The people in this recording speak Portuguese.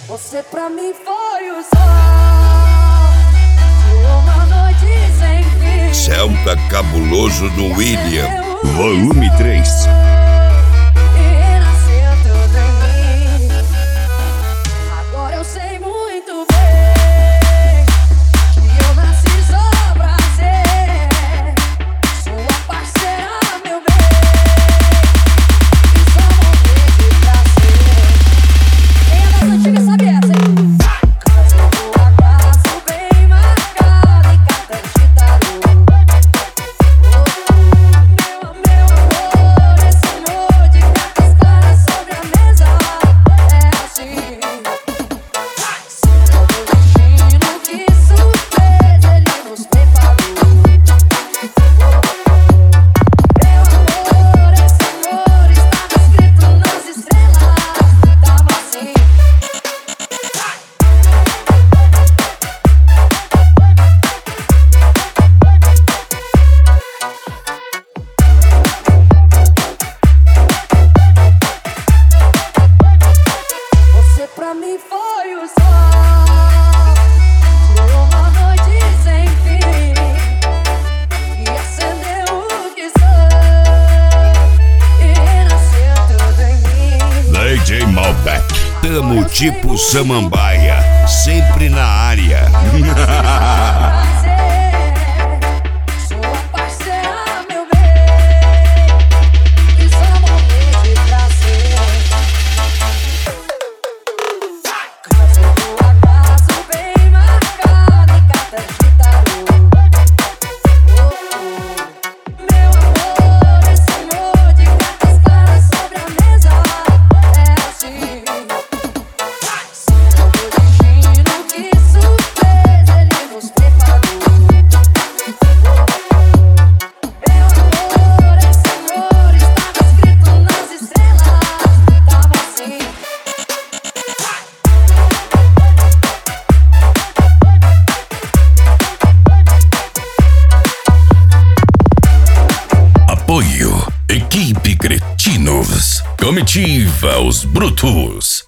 Você pra mim foi o sol de uma noite sem fim. Celta Cabuloso do William, Volume 3. E nasceu tudo em mim. Agora eu sei muito bem que eu nasci só pra ser sua parceira, meu bem. E só morrer de prazer. Quem é das antigas sabe essa, hein? Caso por acaso bem marcado em carta de tarô. Meu amor, esse amor de cartas claras sobre a mesa é assim. Sinto do destino, que surpresa ele nos preparou. Meu amor, esse amor estava escrito nas estrelas. Tava assim. Você pra mim foi o sol de uma noite sem fim, que acendeu o que sou e renasceu tudo em mim. DJ Malbec. tamo tipo Samambaia, sempre na área. Prazer, sua parceira, meu bem, e só morrer de prazer. Caso por acaso bem marcado em cartas de tarô. Meu amor, esse amor de cartas claras sobre a mesa é assim. Sinto do destino, que surpresa ele nos preparou. Meu amor, esse amor estava escrito nas estrelas. Tava assim. Apoio. Equipe Cretinos. Comitiva Os Brutos.